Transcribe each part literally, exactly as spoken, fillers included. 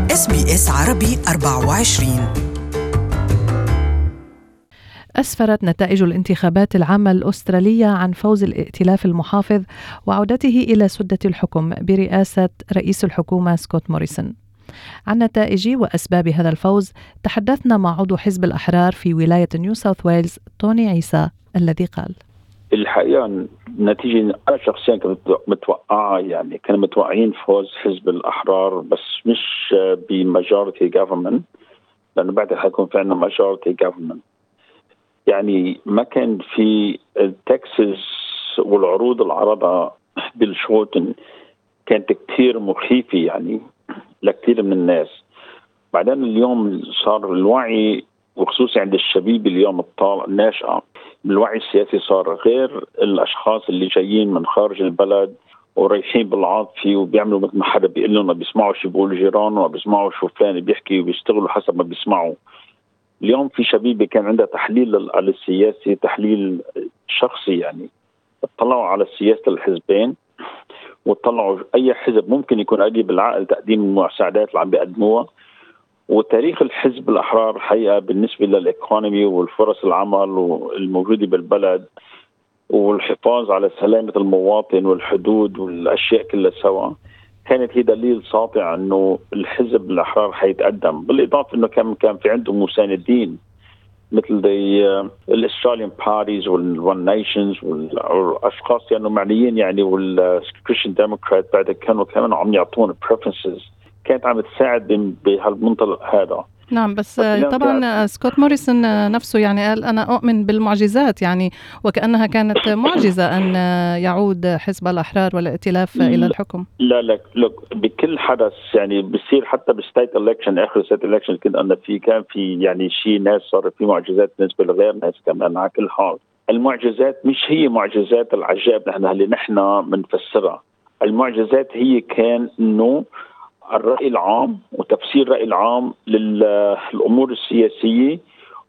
إس بي إس عربي أربعة وعشرين. أسفرت نتائج الانتخابات العامة الأسترالية عن فوز الائتلاف المحافظ وعودته إلى سدة الحكم برئاسة رئيس الحكومة سكوت موريسون. عن نتائج وأسباب هذا الفوز تحدثنا مع عضو حزب الأحرار في ولاية نيو ساوث ويلز توني عيسى، الذي قال: الحقيقة نتيجة أنا شخصيا كنت متوقعة، يعني كانوا متوقعين فوز حزب الأحرار بس مش بماجورتي جوفرمنت، لأنه بعد حيكون في عنا ماجورتي جوفرمنت. يعني ما كان في تكساس والعروض العرضة بالشوتن كانت كتير مخيفة يعني لكثير من الناس. بعدين اليوم صار الوعي وخصوصا عند الشباب اليوم الطالع الناشئة الوعي السياسي صار غير الأشخاص اللي جايين من خارج البلد ورايحين بالعاطفي وبيعملوا مثل ما حدا بيقول لهم بيسمعوا شو بيقول جيرانه وبيسمعوا شو فلان بيحكي وبيشتغلوا حسب ما بيسمعوا. اليوم في شبيبة كان عندها تحليل السياسي، تحليل شخصي، يعني اطلعوا على سياسة الحزبين واطلعوا أي حزب ممكن يكون قريب بالعقل تقديم المساعدات اللي عم بيقدموها، وتاريخ الحزب الأحرار الحقيقة بالنسبة للإيكونومي والفرص العمل والموجودة بالبلد والحفاظ على سلامة المواطن والحدود والأشياء كلها سوا كانت هي دليل ساطع أنه الحزب الأحرار حيتقدم. بالإضافة أنه كان كان في عندهم مساندين مثل الأستراليان بارتيز والون نيشنز والأشخاص يعني معنيين يعني والكريستيان ديموكرات بعد كانوا كمان عم يعطون بريفرنسز كانت عم تساعد بهالمنطلق هذا. نعم، بس طبعا سكوت موريسون نفسه يعني قال أنا أؤمن بالمعجزات، يعني وكأنها كانت معجزة أن يعود حزب الأحرار والائتلاف إلى الحكم. لا لا لا بكل حدث يعني بصير حتى بالستيت إلكشن آخر ستيت إلكشن كده أن في كان في يعني شيء ناس صار في معجزات بالنسبة لغير ناس كمان. على كل حال المعجزات مش هي معجزات العجائب نحن اللي نحن بنفسرها. المعجزات هي كان إنه الرأي العام وتفسير الرأي العام للأمور السياسية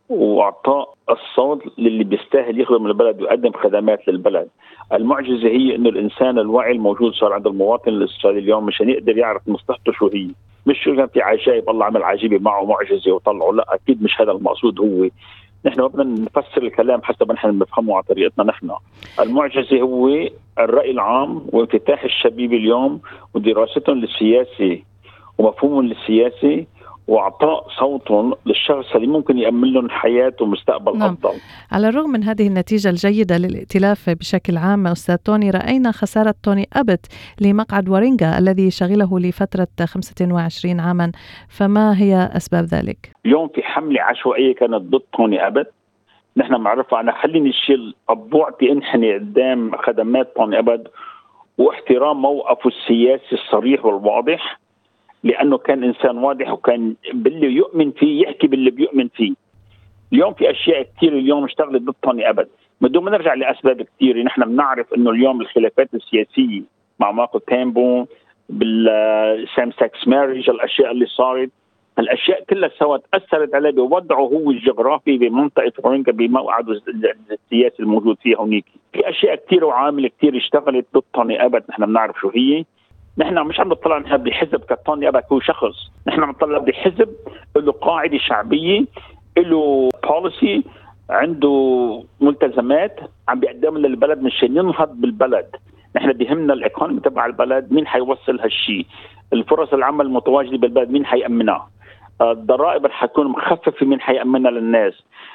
وإعطاء الصوت للي بيستاهل يخدم البلد ويقدم خدمات للبلد. المعجزة هي إنه الإنسان الواعي الموجود صار عند المواطن الأسترالي اليوم مشان يقدر يعرف مصلحته شو هي، مش شو كان في عجائب الله عمل عجيبة معه معجزة وطلعه، لا أكيد مش هذا المقصود. هو نحن بدنا نفسر الكلام حسب ما نحن بنفهمه على طريقتنا نحن. المعجزة هو الرأي العام وانفتاح الشباب اليوم ودراستهم للسياسة ومفهومهم للسياسي واعطاء صوتهم للشخص اللي ممكن يأمن لهم حياة ومستقبل نعم. أفضل. على الرغم من هذه النتيجة الجيدة للائتلاف بشكل عام أستاذ توني، رأينا خسارة توني أبت لمقعد وارينغا الذي شغله لفترة خمسة وعشرين عاما، فما هي أسباب ذلك؟ اليوم في حملة عشوائية كانت ضد توني أبت، نحن معرفة أنا خليني الشيء أبوعتي انحني قدام خدمات توني أبت واحترام موقفه السياسي الصريح والواضح، لأنه كان إنسان واضح وكان باللي يؤمن فيه يحكي باللي بيؤمن فيه. اليوم في أشياء كثير اليوم اشتغلت ضد توني أبت بدون ما نرجع لأسباب كثير. نحن بنعرف إنه اليوم الخلافات السياسية مع مايكل تامبون بالسام سكس ماريج، الأشياء اللي صارت الأشياء كلها سوا تأثرت عليه بوضعه هو الجغرافي بمنطقة وارينغا بموعده السياسي الموجود فيه هونيك. في أشياء كثير وعامل كثير اشتغلت ضد توني أبت نحن بنعرف شو هي. نحن مش عم نطلع نحن بحزب كتوني أبت هو شخص، نحن عم نطلع بحزب له قاعدة شعبية، له بوليسي، عنده ملتزمات عم بيقدم للبلد مشان ينهض بالبلد. نحن بيهمنا الايكونومي تبع البلد، مين حيوصل هالشيء، الفرص العمل المتواجدة بالبلد مين حيأمنها، الضرائب رح تكون مخففة مين حيأمنها للناس،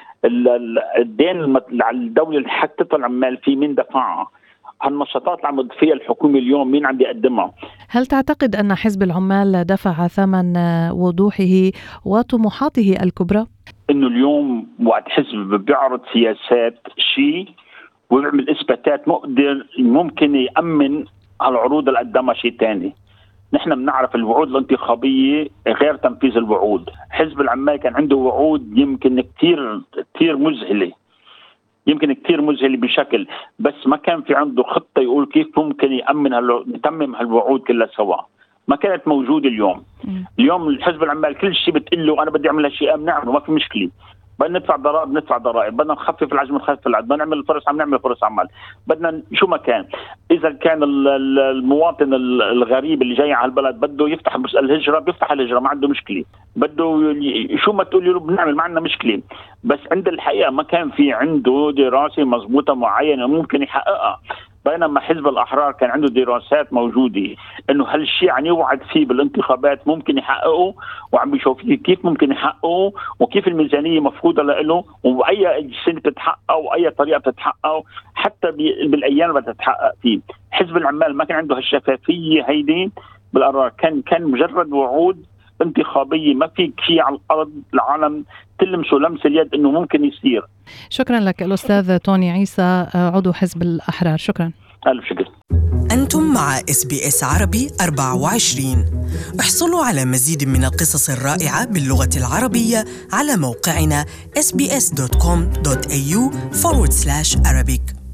الدين على الدولة اللي حكتها العمال فيه مين دفعها، هالنشاطات اللي عم تضيفها الحكومة اليوم مين عم بيقدمها. هل تعتقد أن حزب العمال دفع ثمن وضوحه وطموحاته الكبرى؟ إنه اليوم وقت حزب بيعرض سياسات شيء ويعمل إثباتات مقدر ممكن يأمن هالعروض اللي قدمها شيء تاني. نحن بنعرف الوعود الانتخابية غير تنفيذ الوعود. حزب العمال كان عنده وعود يمكن كتير كتير مذهلة يمكن كتير مذهل بشكل، بس ما كان في عنده خطة يقول كيف ممكن يأمن هالو... يتمم هالوعود كلها سوا. ما كانت موجودة اليوم. م. اليوم الحزب العمال كل شيء بتقول له أنا بدي أعمل هالشيء نعم وما في مشكلة، بدنا ندفع ضرائب ندفع ضرائب، بدنا نخفف العجم نخفف العجم، بدنا نعمل فرص عمل نعمل فرص عمل، بدنا شو ما كان. اذا كان المواطن الغريب اللي جاي على البلد بده يفتح الهجره بيفتح الهجره، ما عنده مشكله، بده شو ما تقول له بنعمل، ما عندنا مشكله. بس عند الحقيقه ما كان في عنده دراسه مضبوطه معينه ممكن يحققها. بينما حزب الأحرار كان عنده دراسات موجودة إنه هالشيء عم يوعد فيه بالانتخابات ممكن يحققه، وعم بيشوف كيف ممكن يحققه، وكيف الميزانية مفروضة له، وأي سنة بتتحقق وأي طريقة بتتحقق، حتى بالأيام اللي بتتحقق فيه. حزب العمال ما كان عنده هالشفافية هيدي بالقرار، كان كان مجرد وعود انتخابية، ما في شيء على الأرض العالم تلمسه لمس اليد إنه ممكن يصير. شكرا لك الأستاذ توني عيسى عضو حزب الأحرار، شكرا. ألف شكر. أنتم مع إس بي إس عربي أربعة وعشرين. احصلوا على مزيد من القصص الرائعة باللغة العربية على موقعنا إس بي إس دوت كوم دوت إيه يو فورورد سلاش أرابيك.